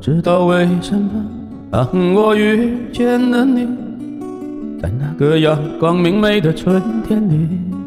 知道为什么当我遇见了你，在那个阳光明媚的春天里，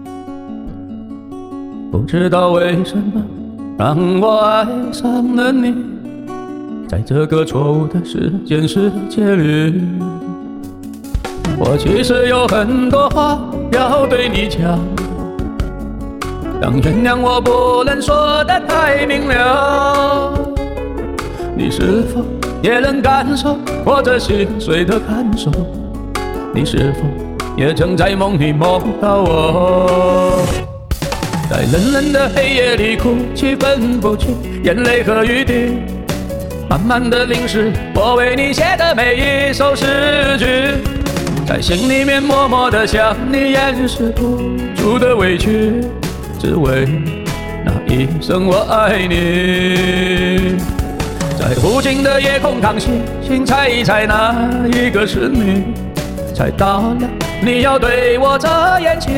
不知道为什么让我爱上了你，在这个错误的时间世界里。我其实有很多话要对你讲，但原谅我不能说得太明了。你是否也能感受我这心碎的感受？你是否也曾在梦里梦到我？在冷冷的黑夜里哭泣分不清眼泪和雨滴，慢慢的淋湿我为你写的每一首诗句，在心里面默默的向你掩饰不住的委屈，只为那一声我爱你。在无尽的夜空看星星，猜一猜哪一个是你，猜到了你要对我这眼睛，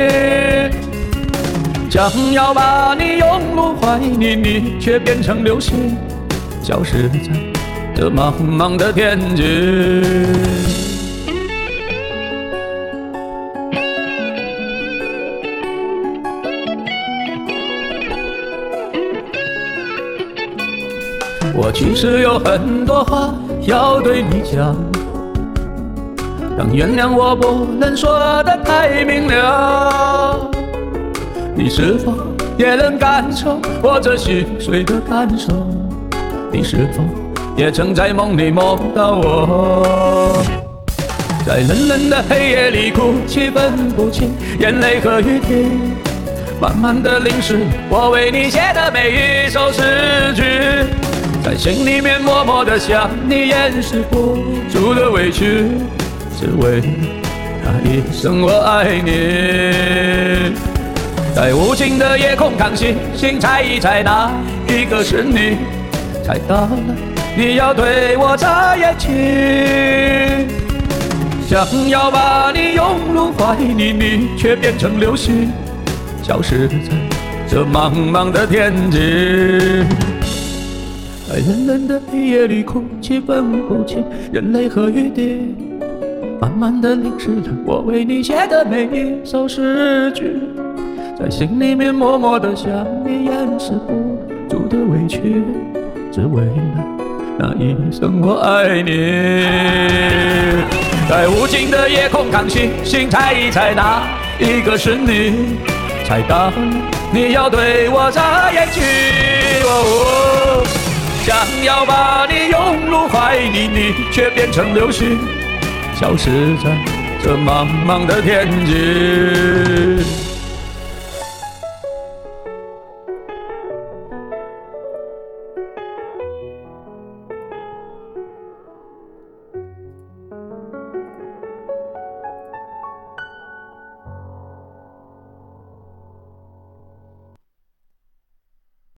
将要把你拥入怀里，你却变成流星，消失在这茫茫的天际。我其实有很多话要对你讲，但原谅我不能说得太明了。你是否也能感受我这心碎的感受？你是否也曾在梦里梦到我？在冷冷的黑夜里哭泣分不清眼泪和雨滴，慢慢的淋湿我为你写的每一首诗句，在心里面默默的向你掩饰不住的委屈，只为那一声我爱你。在无尽的夜空看星星，猜一猜哪一个是你，猜到了你要对我眨眼睛，想要把你拥入怀里，你却变成流星，消失在这茫茫的天际。在冷冷的黑夜里哭泣分不清眼泪和雨滴，慢慢的淋湿了我为你写的每一首诗句，在心里面默默的向你掩饰不住的委屈，只为了那一声我爱你。在无尽的夜空看星星，猜一猜哪一个是你，猜到了你要对我眨眼睛，想要把你拥入怀里，你却变成流星，消失在这茫茫的天际。